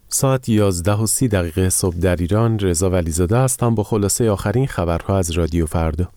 ساعت 11:30 صبح در ایران. رضا ولیزاده هستم با خلاصه آخرین خبرها از رادیو فردا.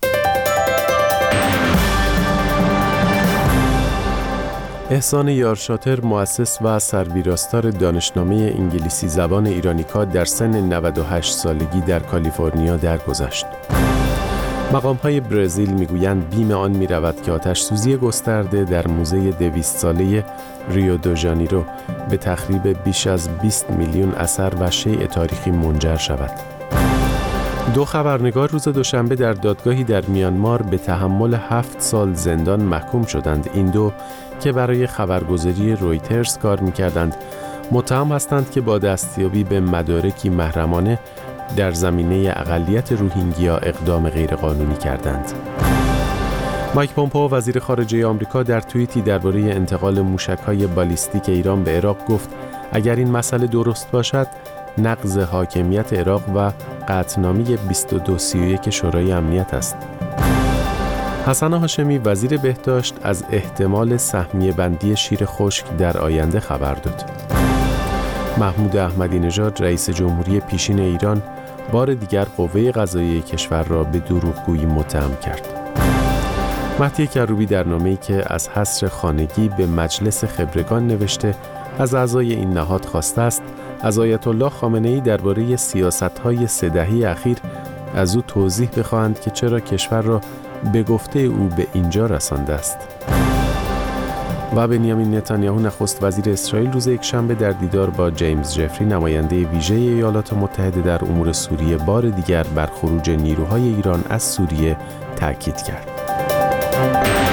احسان یارشاتر، مؤسس و سرویراستار دانشنامه انگلیسی زبان ایرانیکا، در سن 98 سالگی در کالیفرنیا درگذشت. مقام‌های برزیل می‌گویند بیم آن می‌رود که آتش سوزی گسترده در موزه 200 ساله ریو دو ژانیرو به تخریب بیش از 20 میلیون اثر و شیء تاریخی منجر شود. 2 خبرنگار روز دوشنبه در دادگاهی در میانمار به تحمل 7 سال زندان محکوم شدند. این دو که برای خبرگزاری رویترز کار می‌کردند، متهم هستند که با دستیابی به مدارکی محرمانه در زمینه اقلیت روهینگیا اقدام غیرقانونی کردند. مایک پومپئو، وزیر خارجه آمریکا، در توییتی درباره انتقال موشک‌های بالیستیک ایران به عراق گفت اگر این مسئله درست باشد، نقض حاکمیت عراق و قطعنامه 2231 شورای امنیت است. حسن هاشمی، وزیر بهداشت، از احتمال سهمیه بندی شیر خشک در آینده خبر داد. محمود احمدی نژاد، رئیس جمهوری پیشین ایران، بار دیگر قوه قضاییه کشور را به دروغگویی متهم کرد. مهدی کروبی در نامه‌ای که از حصر خانگی به مجلس خبرگان نوشته، از اعضای این نهاد خواسته است از آیت الله خامنه‌ای درباره سیاست‌های 3 دهه اخیر از او توضیح بخواهند که چرا کشور را به گفته او به اینجا رسانده است. و بنیامین نتانیاهو، نخست وزیر اسرائیل، روز یکشنبه در دیدار با جیمز جفری، نماینده ویژه ایالات متحده در امور سوریه، بار دیگر بر خروج نیروهای ایران از سوریه تاکید کرد.